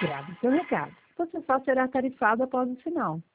Grave seu recado. Você só será tarifado após o sinal.